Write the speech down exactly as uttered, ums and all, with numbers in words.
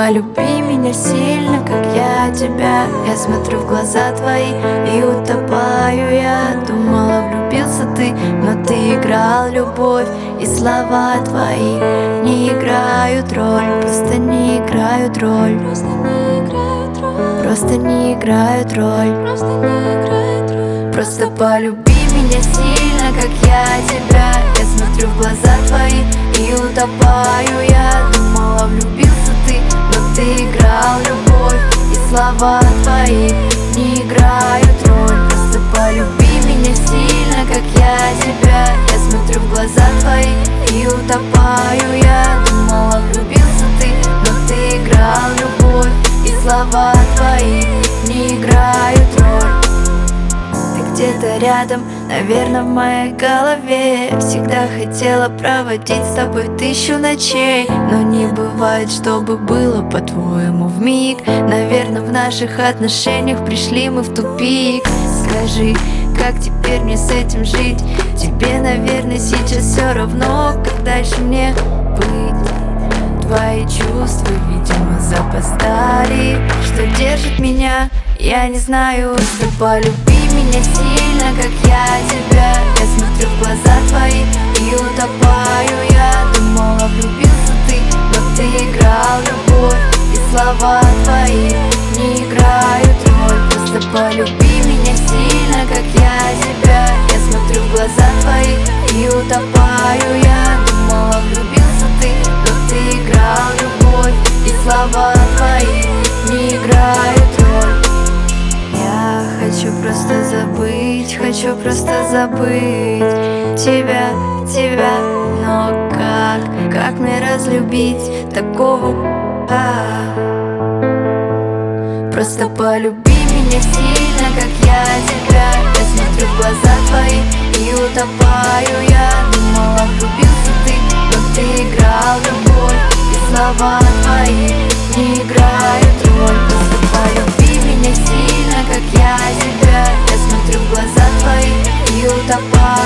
полюби меня сильно, как я тебя. Я смотрю в глаза твои и утопаю я. Думала, влюбился ты, но ты играл любовь. И слова твои не играют роль, просто не играют роль. Просто не играют роль. Просто полюби меня сильно, как я тебя. Я смотрю в глаза твои и утопаю я. Думала, влюбился ты, но ты играл любовь. И слова твои не играют роль. Просто полюби меня сильно, как я тебя. Я смотрю в глаза твои и утопаю я. Думала, влюбился ты, но ты играл любовь. И слова твои не играют роль. Где-то рядом, наверное, в моей голове. Всегда хотела проводить с тобой тысячу ночей, но не бывает, чтобы было по-твоему вмиг. Наверное, в наших отношениях пришли мы в тупик. Скажи, как теперь мне с этим жить? Тебе, наверное, сейчас все равно, как дальше мне быть. Твои чувства, видимо, запоздали. Что держит меня, я не знаю. Просто полюби меня сильно, как я тебя. Я смотрю в глаза твои и утопаю я. Думала, влюбился ты, но ты играл любовь. И слова твои не играют роль. Просто полюби меня сильно, как я тебя. Я смотрю в глаза твои и утопаю я. Думала, влюбился ты, но ты играл любовь. И слова твои не играют роль. Я хочу просто забыть, хочу просто забыть тебя, тебя. Но как, как мне разлюбить такого а? Просто полюби меня сильно, как я тебя. Я смотрю в глаза твои и утопаю я. Думала, влюбился ты, но ты играл любовь. И слова твои не играют роль. Просто полюби меня сильно, как я тебя. Я смотрю в глаза твои и утопаю